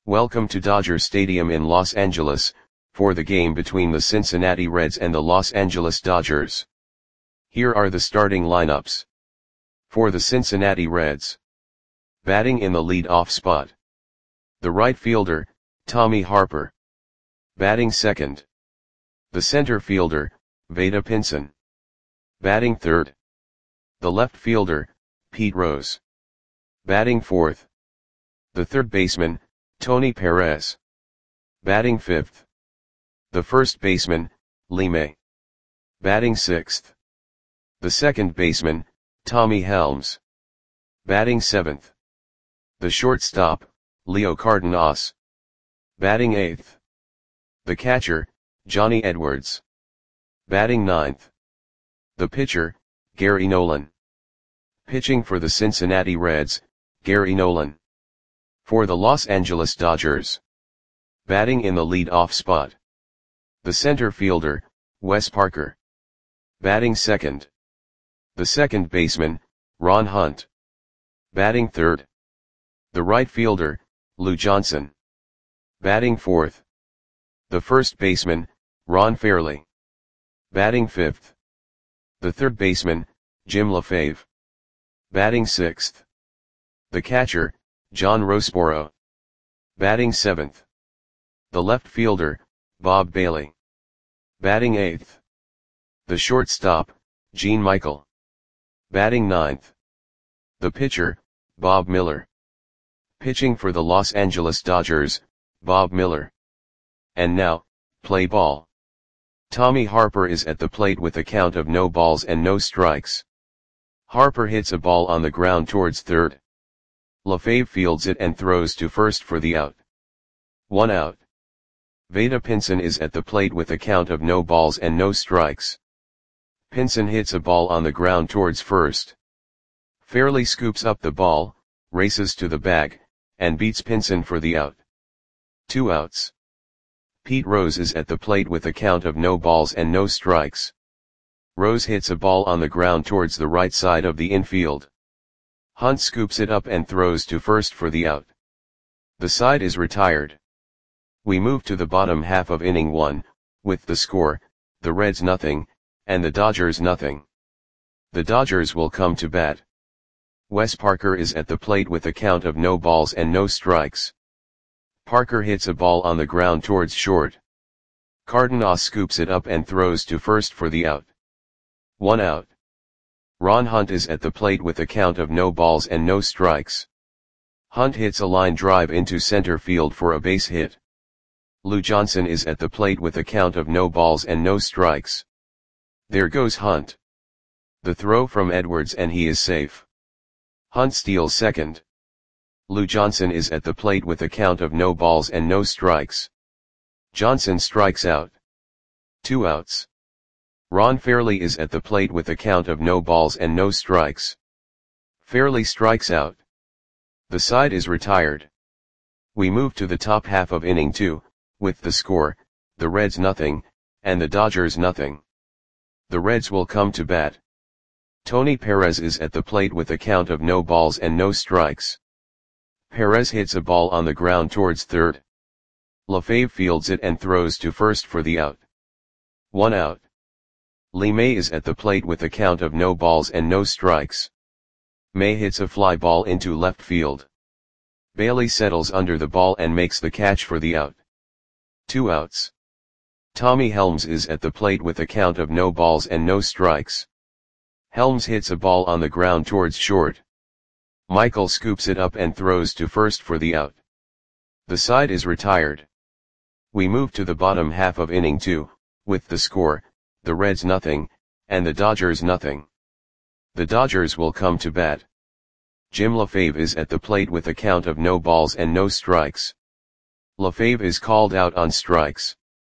Welcome to Dodger Stadium in Los Angeles, for the game between the Cincinnati Reds and the Los Angeles Dodgers. Here are the starting lineups. For the Cincinnati Reds. Batting in the lead-off spot. The right fielder, Tommy Harper. Batting second. The center fielder, Vada Pinson. Batting third. The left fielder, Pete Rose. Batting fourth. The third baseman, Tony Perez. Batting fifth. The first baseman, Lee May. Batting sixth. The second baseman, Tommy Helms. Batting seventh. The shortstop, Leo Cardenas. Batting eighth. The catcher, Johnny Edwards. Batting ninth. The pitcher, Gary Nolan. Pitching for the Cincinnati Reds, Gary Nolan. For the Los Angeles Dodgers. Batting in the lead-off spot. The center fielder, Wes Parker. Batting second. The second baseman, Ron Hunt. Batting third. The right fielder, Lou Johnson. Batting fourth. The first baseman, Ron Fairly. Batting fifth. The third baseman, Jim LaFave. Batting sixth. The catcher, John Roseboro. Batting seventh. The left fielder, Bob Bailey. Batting eighth. The shortstop, Gene Michael. Batting ninth. The pitcher, Bob Miller. Pitching for the Los Angeles Dodgers, Bob Miller. And now, play ball. Tommy Harper is at the plate with a count of no balls and no strikes. Harper hits a ball on the ground towards third. LaFave fields it and throws to first for the out. 1 out. Vada Pinson is at the plate with a count of no balls and no strikes. Pinson hits a ball on the ground towards first. Fairly scoops up the ball, races to the bag, and beats Pinson for the out. 2 outs. Pete Rose is at the plate with a count of no balls and no strikes. Rose hits a ball on the ground towards the right side of the infield. Hunt scoops it up and throws to first for the out. The side is retired. We move to the bottom half of inning 1, with the score, the Reds nothing, and the Dodgers nothing. The Dodgers will come to bat. Wes Parker is at the plate with a count of no balls and no strikes. Parker hits a ball on the ground towards short. Cardenas scoops it up and throws to first for the out. 1 out. Ron Hunt is at the plate with a count of no balls and no strikes. Hunt hits a line drive into center field for a base hit. Lou Johnson is at the plate with a count of no balls and no strikes. There goes Hunt. The throw from Edwards and he is safe. Hunt steals second. Lou Johnson is at the plate with a count of no balls and no strikes. Johnson strikes out. 2 outs. Ron Fairly is at the plate with a count of no balls and no strikes. Fairly strikes out. The side is retired. We move to the top half of inning 2, with the score, the Reds nothing, and the Dodgers nothing. The Reds will come to bat. Tony Perez is at the plate with a count of no balls and no strikes. Perez hits a ball on the ground towards third. LaFave fields it and throws to first for the out. 1 out. Lee May is at the plate with a count of no balls and no strikes. May hits a fly ball into left field. Bailey settles under the ball and makes the catch for the out. 2 outs. Tommy Helms is at the plate with a count of no balls and no strikes. Helms hits a ball on the ground towards short. Michael scoops it up and throws to first for the out. The side is retired. We move to the bottom half of inning 2, with the score, the Reds nothing, and the Dodgers nothing. The Dodgers will come to bat. Jim LaFave is at the plate with a count of no balls and no strikes. LaFave is called out on strikes.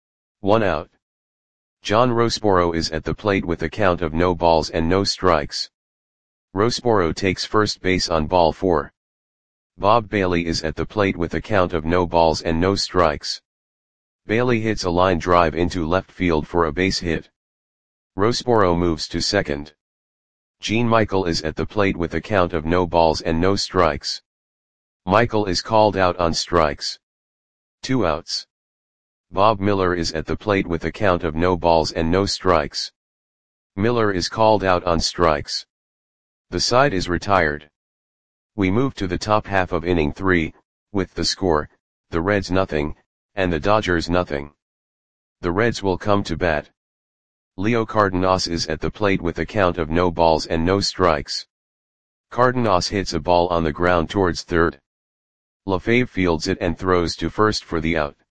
1 out. John Roseboro is at the plate with a count of no balls and no strikes. Roseboro takes first base on ball 4. Bob Bailey is at the plate with a count of no balls and no strikes. Bailey hits a line drive into left field for a base hit. Roseboro moves to second. Gene Michael is at the plate with a count of no balls and no strikes. Michael is called out on strikes. 2 outs. Bob Miller is at the plate with a count of no balls and no strikes. Miller is called out on strikes. The side is retired. We move to the top half of inning 3, with the score, the Reds nothing, and the Dodgers nothing. The Reds will come to bat. Leo Cardenas is at the plate with a count of no balls and no strikes. Cardenas hits a ball on the ground towards third. LaFave fields it and throws to first for the out.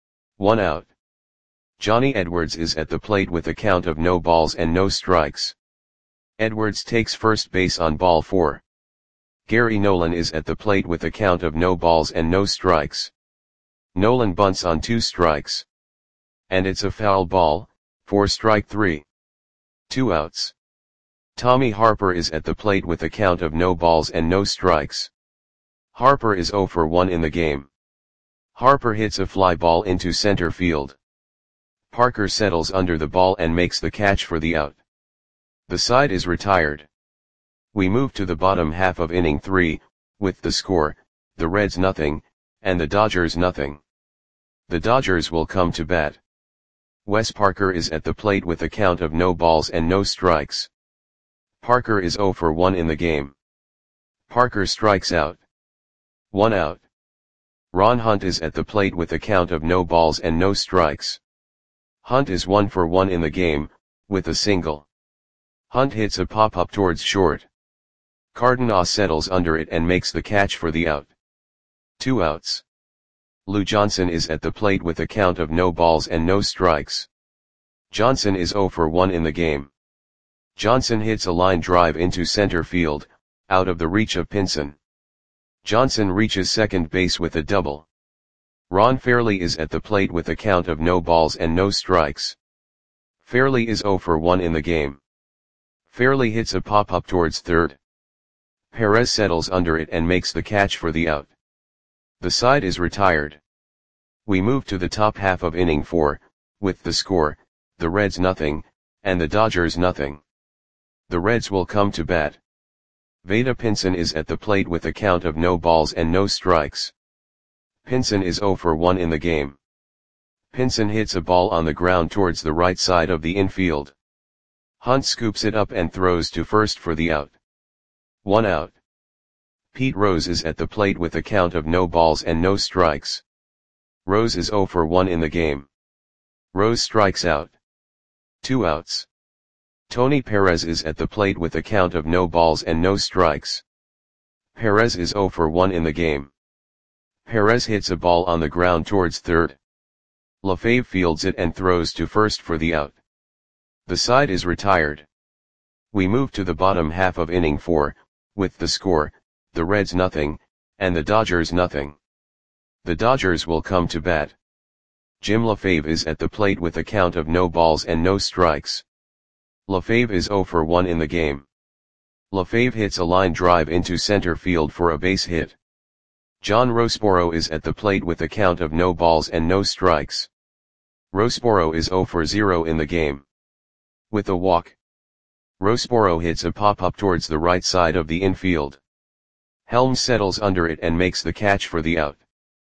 1 out. Johnny Edwards is at the plate with a count of no balls and no strikes. Edwards takes first base on ball 4. Gary Nolan is at the plate with a count of no balls and no strikes. Nolan bunts on 2 strikes. And it's a foul ball, for strike 3. 2 outs. Tommy Harper is at the plate with a count of no balls and no strikes. Harper is 0 for 1 in the game. Harper hits a fly ball into center field. Parker settles under the ball and makes the catch for the out. The side is retired. We move to the bottom half of inning 3, with the score, the Reds nothing, and the Dodgers nothing. The Dodgers will come to bat. Wes Parker is at the plate with a count of no balls and no strikes. Parker is 0 for 1 in the game. Parker strikes out. 1 out. Ron Hunt is at the plate with a count of no balls and no strikes. Hunt is 1 for 1 in the game, with a single. Hunt hits a pop-up towards short. Cardenas settles under it and makes the catch for the out. 2 outs. Lou Johnson is at the plate with a count of no balls and no strikes. Johnson is 0 for 1 in the game. Johnson hits a line drive into center field, out of the reach of Pinson. Johnson reaches second base with a double. Ron Fairley is at the plate with a count of no balls and no strikes. Fairley is 0 for 1 in the game. Fairley hits a pop-up towards third. Perez settles under it and makes the catch for the out. The side is retired. We move to the top half of inning 4, with the score, the Reds nothing, and the Dodgers nothing. The Reds will come to bat. Vada Pinson is at the plate with a count of no balls and no strikes. Pinson is 0 for 1 in the game. Pinson hits a ball on the ground towards the right side of the infield. Hunt scoops it up and throws to first for the out. 1 out. Pete Rose is at the plate with a count of no balls and no strikes. Rose is 0 for 1 in the game. Rose strikes out. 2 outs. Tony Perez is at the plate with a count of no balls and no strikes. Perez is 0 for 1 in the game. Perez hits a ball on the ground towards third. LaFave fields it and throws to first for the out. The side is retired. We move to the bottom half of inning 4, with the score, the Reds nothing, and the Dodgers nothing. The Dodgers will come to bat. Jim LaFave is at the plate with a count of no balls and no strikes. LaFave is 0 for 1 in the game. LaFave hits a line drive into center field for a base hit. John Roseboro is at the plate with a count of no balls and no strikes. Roseboro is 0 for 0 in the game. With a walk. Roseboro hits a pop-up towards the right side of the infield. Helms settles under it and makes the catch for the out.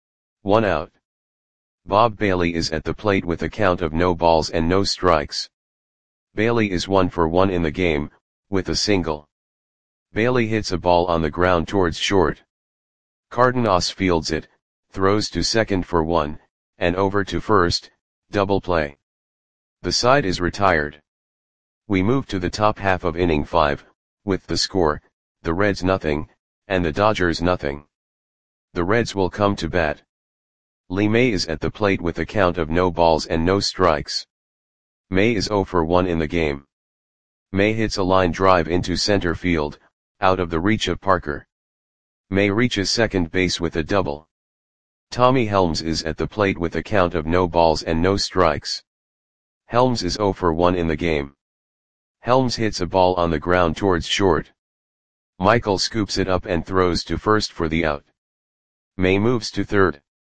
1 out. Bob Bailey is at the plate with a count of no balls and no strikes. Bailey is 1 for 1 in the game, with a single. Bailey hits a ball on the ground towards short. Cardenas fields it, throws to second for 1, and over to first, double play. The side is retired. We move to the top half of inning 5, with the score, the Reds nothing, and the Dodgers nothing. The Reds will come to bat. Lee May is at the plate with a count of no balls and no strikes. May is 0 for 1 in the game. May hits a line drive into center field, out of the reach of Parker. May reaches second base with a double. Tommy Helms is at the plate with a count of no balls and no strikes. Helms is 0 for 1 in the game. Helms hits a ball on the ground towards short. Michael scoops it up and throws to first for the out. May moves to third.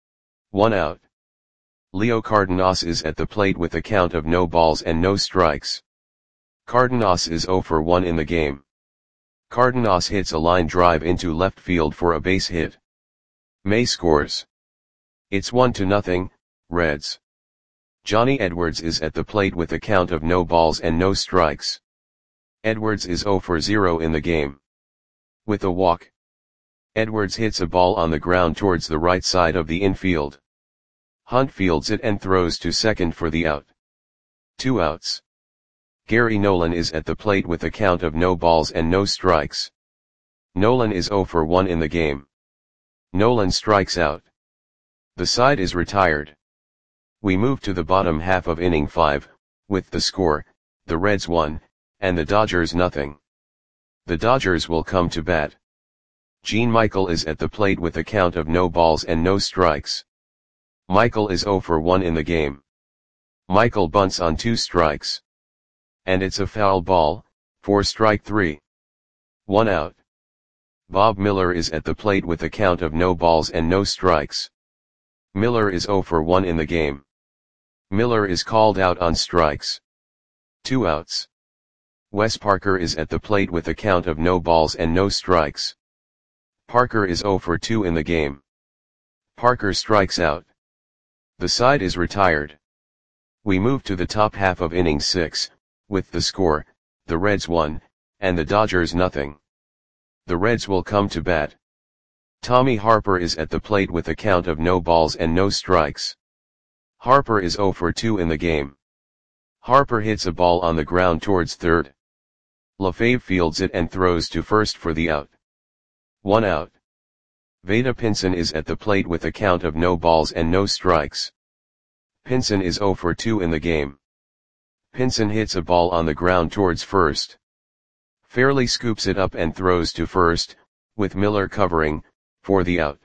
1 out. Leo Cardenas is at the plate with a count of no balls and no strikes. Cardenas is 0 for 1 in the game. Cardenas hits a line drive into left field for a base hit. May scores. It's 1-0, Reds. Johnny Edwards is at the plate with a count of no balls and no strikes. Edwards is 0 for 0 in the game. With a walk, Edwards hits a ball on the ground towards the right side of the infield. Hunt fields it and throws to second for the out. 2 outs. Gary Nolan is at the plate with a count of no balls and no strikes. Nolan is 0 for 1 in the game. Nolan strikes out. The side is retired. We move to the bottom half of inning 5, with the score, the Reds 1, and the Dodgers nothing. The Dodgers will come to bat. Gene Michael is at the plate with a count of no balls and no strikes. Michael is 0 for 1 in the game. Michael bunts on 2 strikes. And it's a foul ball, for strike 3. 1 out. Bob Miller is at the plate with a count of no balls and no strikes. Miller is 0 for 1 in the game. Miller is called out on strikes. 2 outs. Wes Parker is at the plate with a count of no balls and no strikes. Parker is 0 for 2 in the game. Parker strikes out. The side is retired. We move to the top half of inning 6, with the score, the Reds 1, and the Dodgers nothing. The Reds will come to bat. Tommy Harper is at the plate with a count of no balls and no strikes. Harper is 0 for 2 in the game. Harper hits a ball on the ground towards third. LaFave fields it and throws to first for the out. 1 out. Vada Pinson is at the plate with a count of no balls and no strikes. Pinson is 0 for 2 in the game. Pinson hits a ball on the ground towards first. Fairley scoops it up and throws to first, with Miller covering, for the out.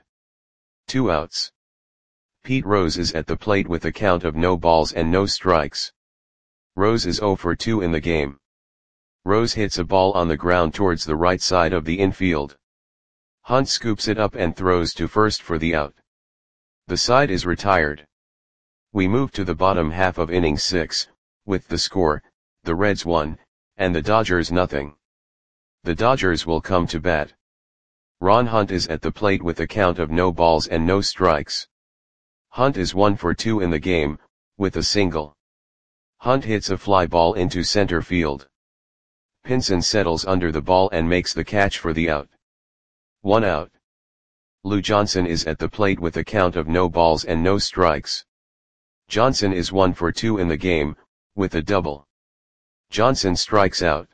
2 outs. Pete Rose is at the plate with a count of no balls and no strikes. Rose is 0 for 2 in the game. Rose hits a ball on the ground towards the right side of the infield. Hunt scoops it up and throws to first for the out. The side is retired. We move to the bottom half of inning 6, with the score, the Reds 1, and the Dodgers nothing. The Dodgers will come to bat. Ron Hunt is at the plate with a count of no balls and no strikes. Hunt is 1 for 2 in the game, with a single. Hunt hits a fly ball into center field. Pinson settles under the ball and makes the catch for the out. 1 out. Lou Johnson is at the plate with a count of no balls and no strikes. Johnson is 1 for 2 in the game, with a double. Johnson strikes out.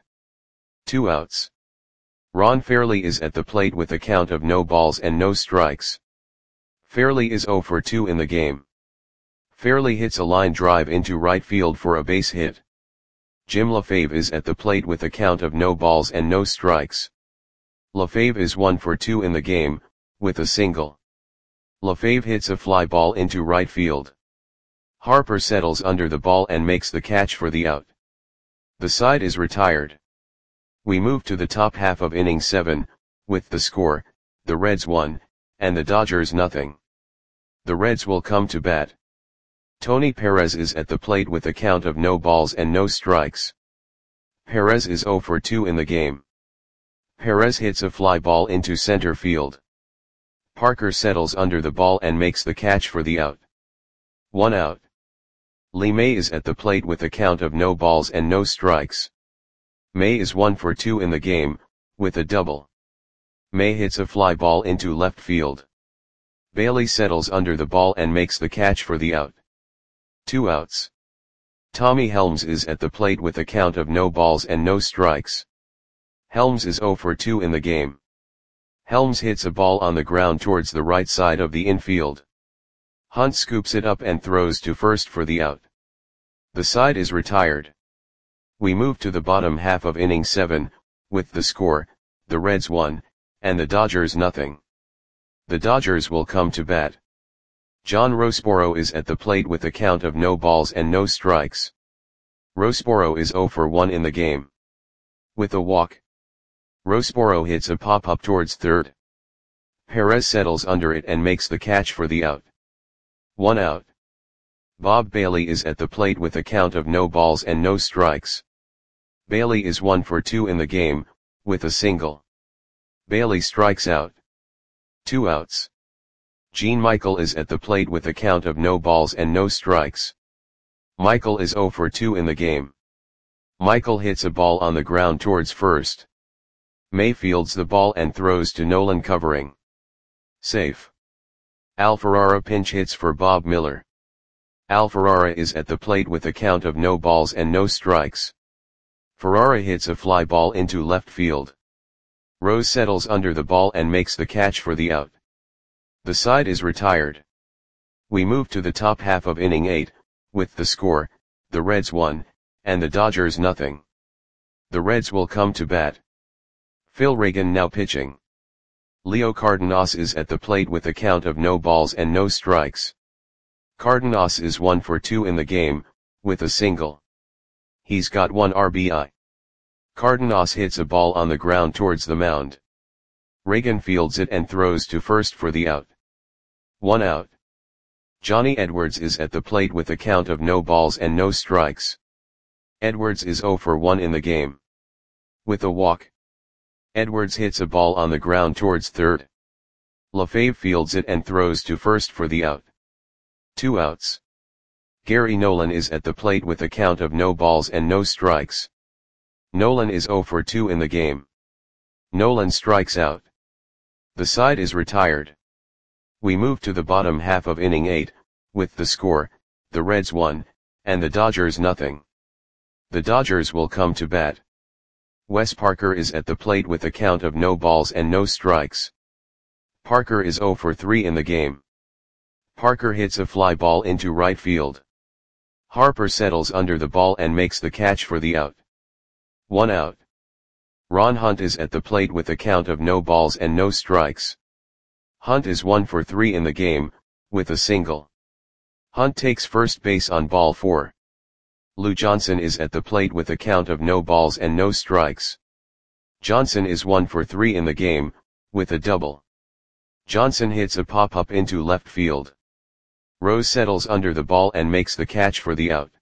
2 outs. Ron Fairley is at the plate with a count of no balls and no strikes. Fairley is 0 for 2 in the game. Fairley hits a line drive into right field for a base hit. Jim LaFave is at the plate with a count of no balls and no strikes. LaFave is 1 for 2 in the game, with a single. LaFave hits a fly ball into right field. Harper settles under the ball and makes the catch for the out. The side is retired. We move to the top half of inning 7, with the score, the Reds 1, and the Dodgers nothing. The Reds will come to bat. Tony Perez is at the plate with a count of no balls and no strikes. Perez is 0 for 2 in the game. Perez hits a fly ball into center field. Parker settles under the ball and makes the catch for the out. 1 out. Lee May is at the plate with a count of no balls and no strikes. May is 1 for 2 in the game, with a double. May hits a fly ball into left field. Bailey settles under the ball and makes the catch for the out. 2 outs. Tommy Helms is at the plate with a count of no balls and no strikes. Helms is 0 for 2 in the game. Helms hits a ball on the ground towards the right side of the infield. Hunt scoops it up and throws to first for the out. The side is retired. We move to the bottom half of inning 7, with the score, the Reds 1, and the Dodgers nothing. The Dodgers will come to bat. John Roseboro is at the plate with a count of no balls and no strikes. Roseboro is 0 for 1 in the game. With a walk, Roseboro hits a pop-up towards third. Perez settles under it and makes the catch for the out. 1 out. Bob Bailey is at the plate with a count of no balls and no strikes. Bailey is 1 for 2 in the game, with a single. Bailey strikes out. 2 outs. Jean Michael is at the plate with a count of no balls and no strikes. Michael is 0 for 2 in the game. Michael hits a ball on the ground towards first. May fields the ball and throws to Nolan covering. Safe. Alferrara pinch hits for Bob Miller. Alferrara is at the plate with a count of no balls and no strikes. Ferrara hits a fly ball into left field. Rose settles under the ball and makes the catch for the out. The side is retired. We move to the top half of inning 8, with the score, the Reds 1, and the Dodgers nothing. The Reds will come to bat. Phil Reagan now pitching. Leo Cardenas is at the plate with a count of no balls and no strikes. Cardenas is 1 for 2 in the game, with a single. He's got 1 RBI. Cardenas hits a ball on the ground towards the mound. Reagan fields it and throws to first for the out. 1 out. Johnny Edwards is at the plate with a count of no balls and no strikes. Edwards is 0 for 1 in the game. With a walk. Edwards hits a ball on the ground towards third. LaFave fields it and throws to first for the out. 2 outs. Gary Nolan is at the plate with a count of no balls and no strikes. Nolan is 0 for 2 in the game. Nolan strikes out. The side is retired. We move to the bottom half of inning 8, with the score, the Reds 1, and the Dodgers nothing. The Dodgers will come to bat. Wes Parker is at the plate with a count of no balls and no strikes. Parker is 0 for 3 in the game. Parker hits a fly ball into right field. Harper settles under the ball and makes the catch for the out. 1 out. Ron Hunt is at the plate with a count of no balls and no strikes. Hunt is 1 for 3 in the game, with a single. Hunt takes first base on ball 4. Lou Johnson is at the plate with a count of no balls and no strikes. Johnson is 1 for 3 in the game, with a double. Johnson hits a pop-up into left field. Rose settles under the ball and makes the catch for the out.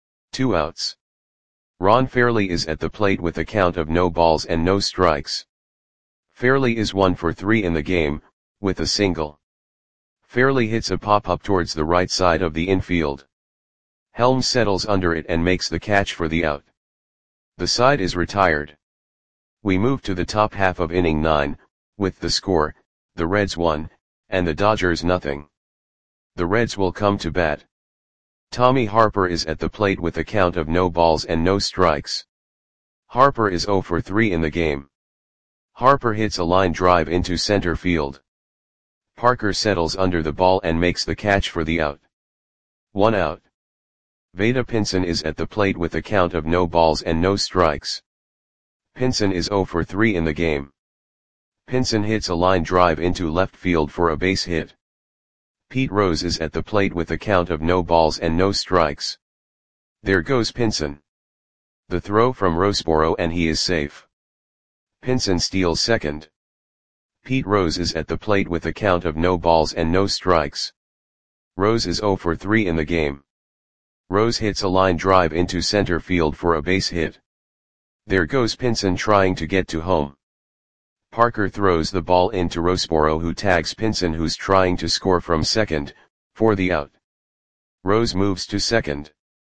2 outs. Ron Fairley is at the plate with a count of no balls and no strikes. Fairley is 1 for 3 in the game, with a single. Fairley hits a pop-up towards the right side of the infield. Helms settles under it and makes the catch for the out. The side is retired. We move to the top half of inning 9, with the score, the Reds 1, and the Dodgers nothing. The Reds will come to bat. Tommy Harper is at the plate with a count of no balls and no strikes. Harper is 0 for 3 in the game. Harper hits a line drive into center field. Parker settles under the ball and makes the catch for the out. 1 out. Vada Pinson is at the plate with a count of no balls and no strikes. Pinson is 0 for 3 in the game. Pinson hits a line drive into left field for a base hit. Pete Rose is at the plate with a count of no balls and no strikes. There goes Pinson. The throw from Roseboro and he is safe. Pinson steals second. Pete Rose is at the plate with a count of no balls and no strikes. Rose is 0 for 3 in the game. Rose hits a line drive into center field for a base hit. There goes Pinson trying to get to home. Parker throws the ball into Roseboro who tags Pinson who's trying to score from second, for the out. Rose moves to second.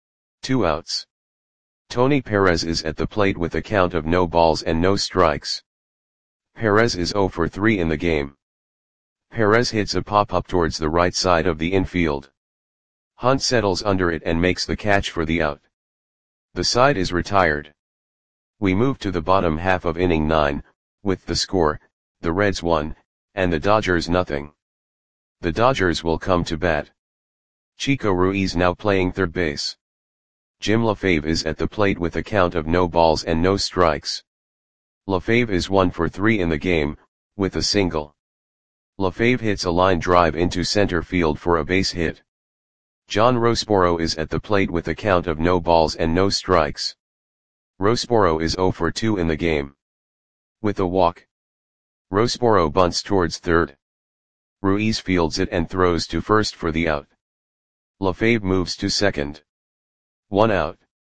2 outs. Tony Perez is at the plate with a count of no balls and no strikes. Perez is 0 for 3 in the game. Perez hits a pop-up towards the right side of the infield. Hunt settles under it and makes the catch for the out. The side is retired. We move to the bottom half of inning 9, with the score, the Reds 1, and the Dodgers nothing. The Dodgers will come to bat. Chico Ruiz now playing third base. Jim LaFave is at the plate with a count of no balls and no strikes. LaFave is 1 for 3 in the game, with a single. LaFave hits a line drive into center field for a base hit. John Roseboro is at the plate with a count of no balls and no strikes. Roseboro is 0 for 2 in the game. With a walk. Roseboro bunts towards third. Ruiz fields it and throws to first for the out. LaFave moves to second. 1 out.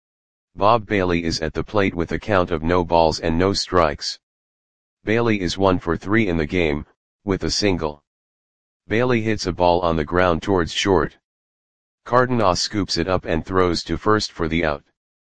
Bob Bailey is at the plate with a count of no balls and no strikes. Bailey is 1 for 3 in the game, with a single. Bailey hits a ball on the ground towards short. Cardenas scoops it up and throws to first for the out.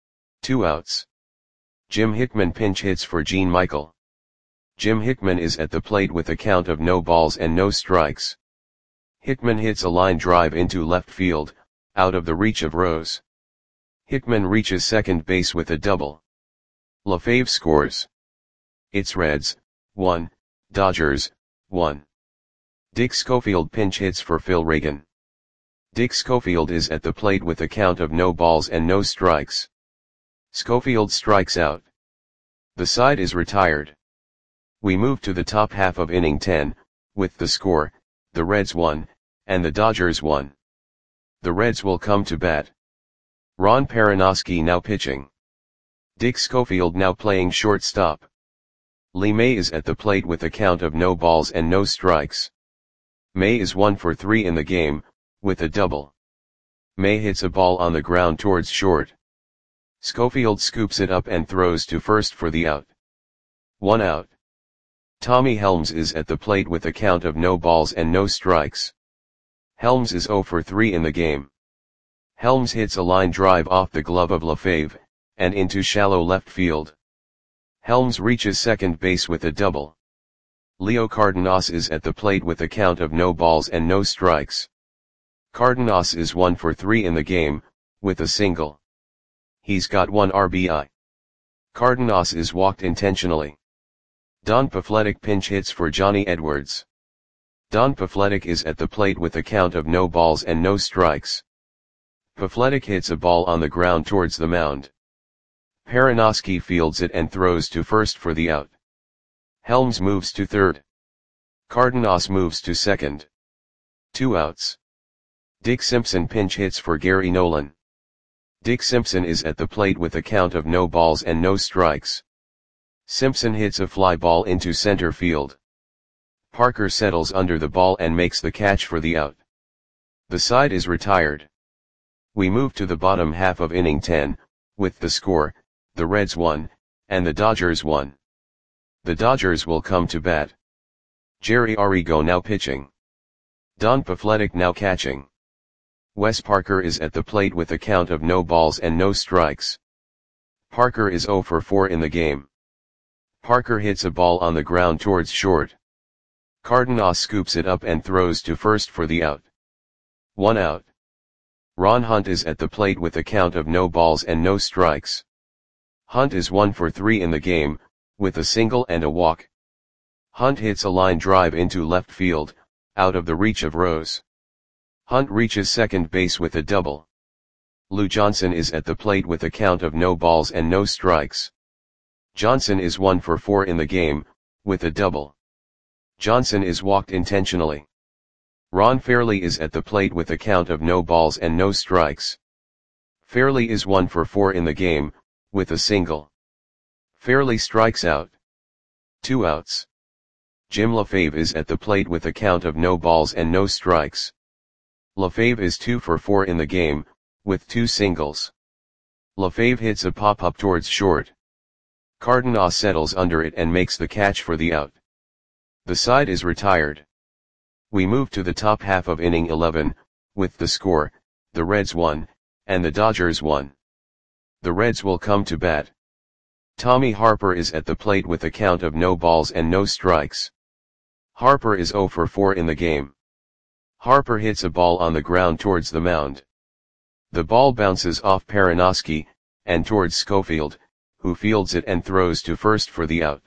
2 outs. Jim Hickman pinch hits for Gene Michael. Jim Hickman is at the plate with a count of no balls and no strikes. Hickman hits a line drive into left field, out of the reach of Rose. Hickman reaches second base with a double. LaFave scores. It's Reds, 1, Dodgers, 1. Dick Schofield pinch hits for Phil Reagan. Dick Schofield is at the plate with a count of no balls and no strikes. Schofield strikes out. The side is retired. We move to the top half of inning 10, with the score, the Reds 1, and the Dodgers 1. The Reds will come to bat. Ron Perranoski now pitching. Dick Schofield now playing shortstop. Lee May is at the plate with a count of no balls and no strikes. May is 1 for 3 in the game, with a double. May hits a ball on the ground towards short. Schofield scoops it up and throws to first for the out. 1 out. Tommy Helms is at the plate with a count of no balls and no strikes. Helms is 0 for 3 in the game. Helms hits a line drive off the glove of LaFave, and into shallow left field. Helms reaches second base with a double. Leo Cardenas is at the plate with a count of no balls and no strikes. Cardenas is 1 for 3 in the game, with a single. He's got 1 RBI. Cardenas is walked intentionally. Don Pafletic pinch hits for Johnny Edwards. Don Pafletic is at the plate with a count of no balls and no strikes. Pafletic hits a ball on the ground towards the mound. Perranoski fields it and throws to first for the out. Helms moves to third. Cardenas moves to second. 2 outs. Dick Simpson pinch hits for Gary Nolan. Dick Simpson is at the plate with a count of no balls and no strikes. Simpson hits a fly ball into center field. Parker settles under the ball and makes the catch for the out. The side is retired. We move to the bottom half of inning 10, with the score, the Reds 1, and the Dodgers 1. The Dodgers will come to bat. Jerry Arrigo now pitching. Don Pafletic now catching. Wes Parker is at the plate with a count of no balls and no strikes. Parker is 0 for 4 in the game. Parker hits a ball on the ground towards short. Cardenas scoops it up and throws to first for the out. 1 out. Ron Hunt is at the plate with a count of no balls and no strikes. Hunt is 1 for 3 in the game, with a single and a walk. Hunt hits a line drive into left field, out of the reach of Rose. Hunt reaches second base with a double. Lou Johnson is at the plate with a count of no balls and no strikes. Johnson is 1 for 4 in the game, with a double. Johnson is walked intentionally. Ron Fairley is at the plate with a count of no balls and no strikes. Fairley is 1 for 4 in the game, with a single. Fairley strikes out. 2 outs. Jim LaFave is at the plate with a count of no balls and no strikes. LaFave is 2 for 4 in the game, with 2 singles. LaFave hits a pop-up towards short. Cardenas settles under it and makes the catch for the out. The side is retired. We move to the top half of inning 11, with the score, the Reds 1, and the Dodgers 1. The Reds will come to bat. Tommy Harper is at the plate with a count of no balls and no strikes. Harper is 0 for 4 in the game. Harper hits a ball on the ground towards the mound. The ball bounces off Perranoski, and towards Schofield, who fields it and throws to first for the out.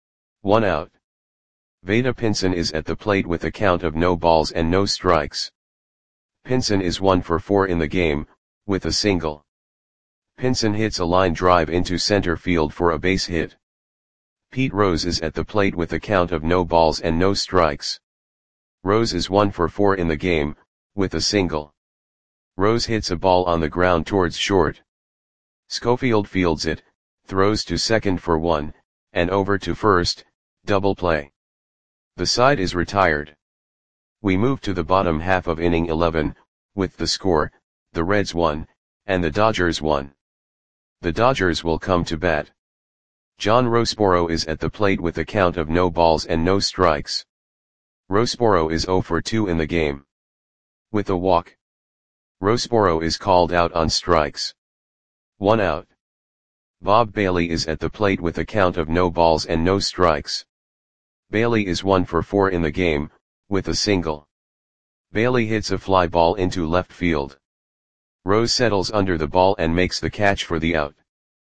1 out. Vada Pinson is at the plate with a count of no balls and no strikes. Pinson is 1 for 4 in the game, with a single. Pinson hits a line drive into center field for a base hit. Pete Rose is at the plate with a count of no balls and no strikes. Rose is 1 for 4 in the game, with a single. Rose hits a ball on the ground towards short. Schofield fields it, throws to second for 1, and over to first, double play. The side is retired. We move to the bottom half of inning 11, with the score, the Reds 1, and the Dodgers 1. The Dodgers will come to bat. John Roseboro is at the plate with a count of no balls and no strikes. Rosporo is 0 for 2 in the game. With a walk, Rosporo is called out on strikes. 1 out. Bob Bailey is at the plate with a count of no balls and no strikes. Bailey is 1 for 4 in the game, with a single. Bailey hits a fly ball into left field. Rose settles under the ball and makes the catch for the out.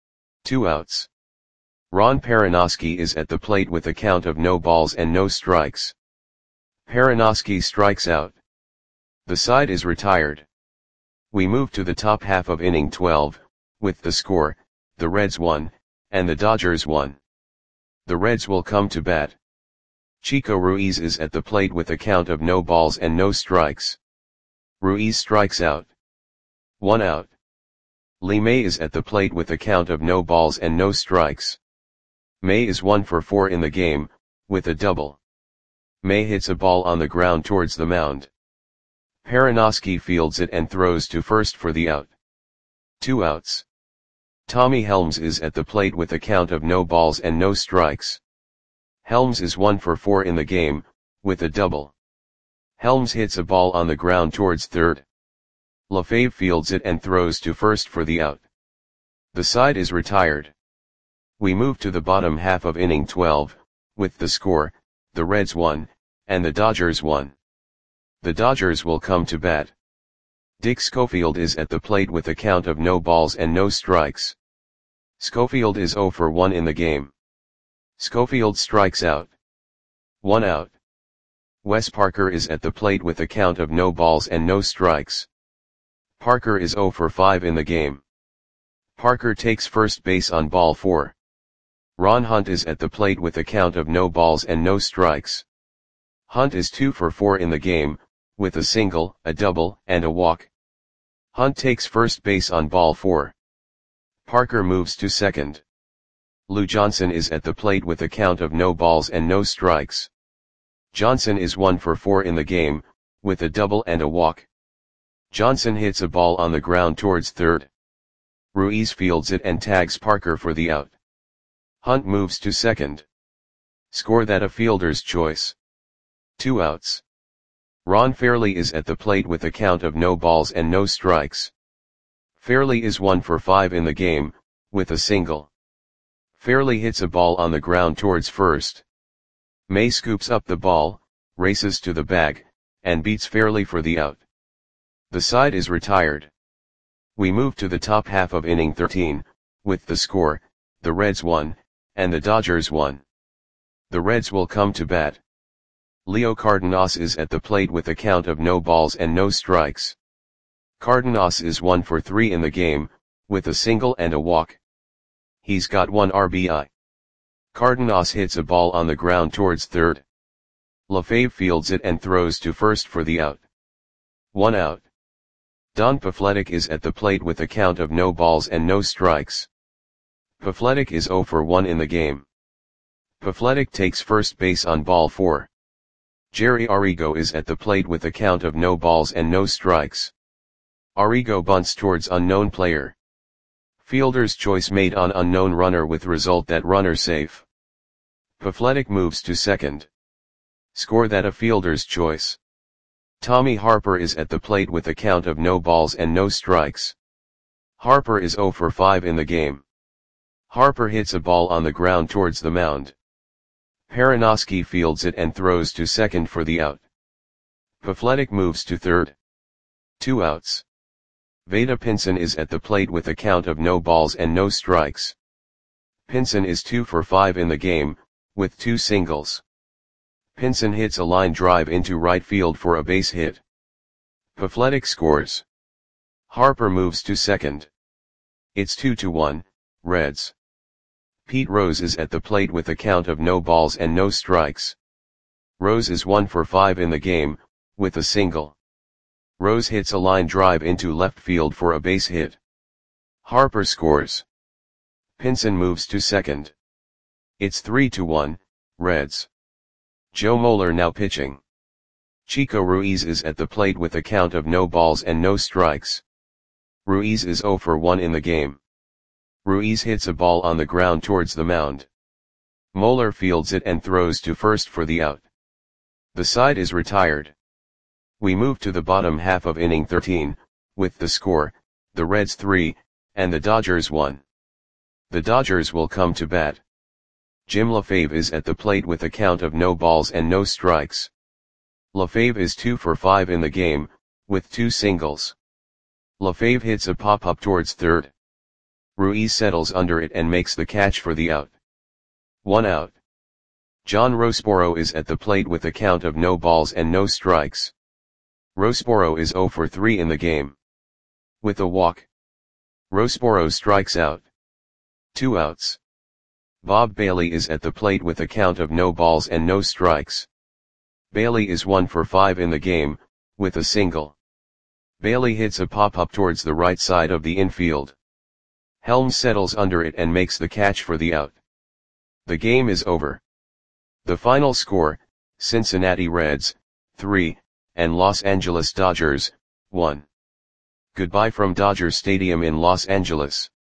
2 outs. Ron Perranoski is at the plate with a count of no balls and no strikes. Perranoski strikes out. The side is retired. We move to the top half of inning 12, with the score, the Reds 1, and the Dodgers 1. The Reds will come to bat. Chico Ruiz is at the plate with a count of no balls and no strikes. Ruiz strikes out. 1 out. Lee May is at the plate with a count of no balls and no strikes. May is 1 for 4 in the game, with a double. May hits a ball on the ground towards the mound. Perranoski fields it and throws to first for the out. 2 outs. Tommy Helms is at the plate with a count of no balls and no strikes. Helms is 1 for 4 in the game, with a double. Helms hits a ball on the ground towards third. LaFave fields it and throws to first for the out. The side is retired. We move to the bottom half of inning 12, with the score, the Reds 1, and the Dodgers 1. The Dodgers will come to bat. Dick Schofield is at the plate with a count of no balls and no strikes. Schofield is 0 for 1 in the game. Schofield strikes out. 1 out. Wes Parker is at the plate with a count of no balls and no strikes. Parker is 0 for 5 in the game. Parker takes first base on ball 4. Ron Hunt is at the plate with a count of no balls and no strikes. Hunt is 2 for 4 in the game, with a single, a double, and a walk. Hunt takes first base on ball 4. Parker moves to second. Lou Johnson is at the plate with a count of no balls and no strikes. Johnson is 1 for 4 in the game, with a double and a walk. Johnson hits a ball on the ground towards third. Ruiz fields it and tags Parker for the out. Hunt moves to second. Score that a fielder's choice. 2 outs. Ron Fairley is at the plate with a count of no balls and no strikes. Fairley is 1 for 5 in the game, with a single. Fairley hits a ball on the ground towards first. May scoops up the ball, races to the bag, and beats Fairley for the out. The side is retired. We move to the top half of inning 13, with the score, the Reds 1, and the Dodgers 1. The Reds will come to bat. Leo Cardenas is at the plate with a count of no balls and no strikes. Cardenas is 1 for 3 in the game, with a single and a walk. He's got 1 RBI. Cardenas hits a ball on the ground towards third. LaFave fields it and throws to first for the out. 1 out. Don Pafletic is at the plate with a count of no balls and no strikes. Pafletic is 0 for 1 in the game. Pafletic takes first base on ball 4. Jerry Arrigo is at the plate with a count of no balls and no strikes. Arrigo bunts towards unknown player. Fielder's choice made on unknown runner with result that runner safe. Pafletic moves to second. Score that a fielder's choice. Tommy Harper is at the plate with a count of no balls and no strikes. Harper is 0 for 5 in the game. Harper hits a ball on the ground towards the mound. Perranoski fields it and throws to second for the out. Pafletic moves to third. 2 outs. Vada Pinson is at the plate with a count of no balls and no strikes. Pinson is 2 for 5 in the game, with 2 singles. Pinson hits a line drive into right field for a base hit. Pafletic scores. Harper moves to second. It's 2-1, Reds. Pete Rose is at the plate with a count of no balls and no strikes. Rose is 1 for 5 in the game, with a single. Rose hits a line drive into left field for a base hit. Harper scores. Pinson moves to second. It's 3-1, Reds. Joe Moeller now pitching. Chico Ruiz is at the plate with a count of no balls and no strikes. Ruiz is 0 for 1 in the game. Ruiz hits a ball on the ground towards the mound. Moeller fields it and throws to first for the out. The side is retired. We move to the bottom half of inning 13, with the score, the Reds 3, and the Dodgers 1. The Dodgers will come to bat. Jim LaFave is at the plate with a count of no balls and no strikes. LaFave is 2 for 5 in the game, with 2 singles. LaFave hits a pop-up towards third. Ruiz settles under it and makes the catch for the out. 1 out. John Rossboro is at the plate with a count of no balls and no strikes. Rossboro is 0 for 3 in the game. With a walk, Rossboro strikes out. 2 outs. Bob Bailey is at the plate with a count of no balls and no strikes. Bailey is 1 for 5 in the game, with a single. Bailey hits a pop-up towards the right side of the infield. Helms settles under it and makes the catch for the out. The game is over. The final score, Cincinnati Reds, 3, and Los Angeles Dodgers, 1. Goodbye from Dodger Stadium in Los Angeles.